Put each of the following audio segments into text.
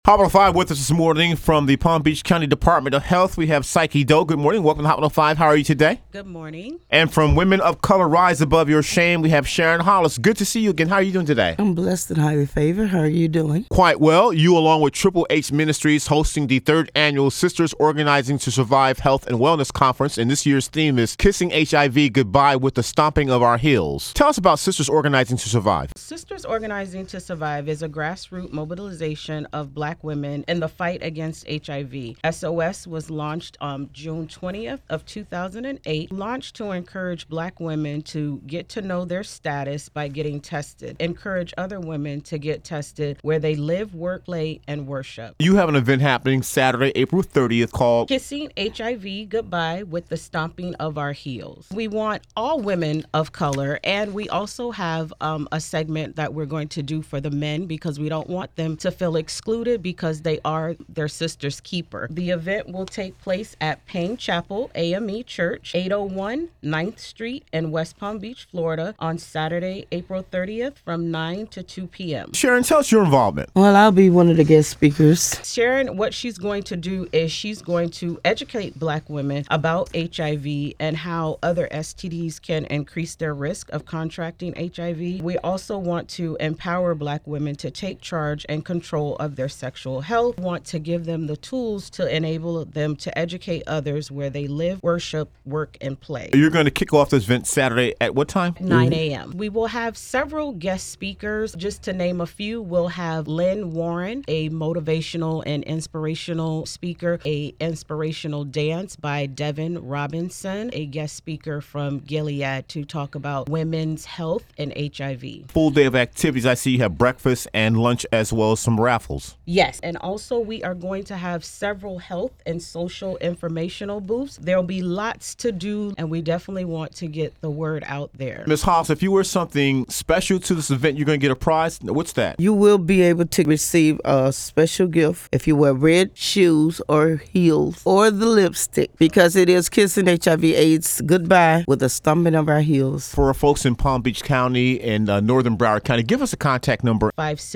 Hot 105 with us this morning from the Palm Beach County Department of Health. We have Psyche Doe. Good morning. Welcome to Hot 105. How are you today? Good morning. And from Women of Color Rise Above Your Shame, we have Sharon Hollis. Good to see you again. How are you doing today? I'm blessed and highly favored. How are you doing? Quite well. You, along with Triple H Ministries, hosting the 3rd annual Sisters Organizing to Survive Health and Wellness Conference. And this year's theme is Kissing HIV Goodbye with the Stomping of Our Heels. Tell us about Sisters Organizing to Survive. Sisters Organizing to Survive is a grassroots mobilization of Black women in the fight against HIV. SOS was launched on June 20th of 2008, launched to encourage Black women to get to know their status by getting tested, encourage other women to get tested where they live, work, play, and worship. You have an event happening Saturday, April 30th called Kissing HIV Goodbye with the Stomping of Our Heels. We want all women of color, and we also have a segment that we're going to do for the men because we don't want them to feel excluded because they are their sister's keeper. The event will take place at Payne Chapel AME Church, 801 9th Street in West Palm Beach, Florida, on Saturday, April 30th from 9 to 2 p.m. Sharon, tell us your involvement. Well, I'll be one of the guest speakers. Sharon, what she's going to do is she's going to educate Black women about HIV and how other STDs can increase their risk of contracting HIV. We also want to empower Black women to take charge and control of their sexual health. We want to give them the tools to enable them to educate others where they live, worship, work, and play. You're going to kick off this event Saturday at what time? 9 a.m. We will have several guest speakers. Just to name a few, we'll have Lynn Warren, a motivational and inspirational speaker, a inspirational dance by Devin Robinson, a guest speaker from Gilead to talk about women's health and HIV. Full day of activities. I see you have breakfast and lunch as well as some raffles. Yes, and also we are going to have several health and social informational booths. There'll be lots to do, and we definitely want to get the word out there. Ms. Hobbs, if you wear something special to this event, you're going to get a prize. What's that? You will be able to receive a special gift if you wear red shoes or heels or the lipstick, because it is Kissing HIV/AIDS Goodbye with the Stomping of Our Heels. For folks in Palm Beach County and Northern Broward County, give us a contact number.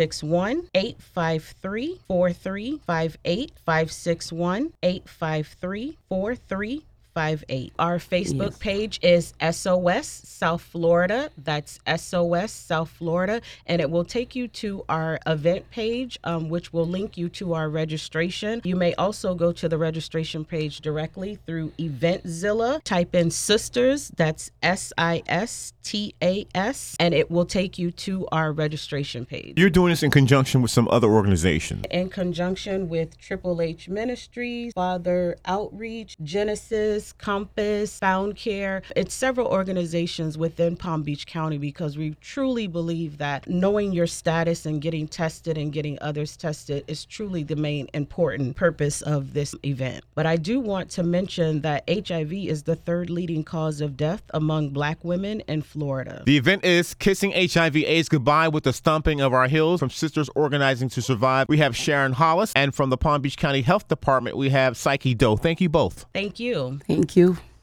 561-853-4358, 561-853-4358. Our Facebook page is SOS South Florida. That's SOS South Florida. And it will take you to our event page, which will link you to our registration. You may also go to the registration page directly through Eventzilla. Type in Sisters, that's SISTAS, and it will take you to our registration page. You're doing this in conjunction with some other organizations. In conjunction with Triple H Ministries, Father Outreach, Genesis, Compass, Found Care. It's several organizations within Palm Beach County because we truly believe that knowing your status and getting tested and getting others tested is truly the main important purpose of this event. But I do want to mention that HIV is the 3rd leading cause of death among Black women in Florida. The event is Kissing HIV/AIDS Goodbye with the Stomping of Our Heels from Sisters Organizing to Survive. We have Sharon Hollis, and from the Palm Beach County Health Department, we have Psyche Doe. Thank you both. Thank you. Thank you.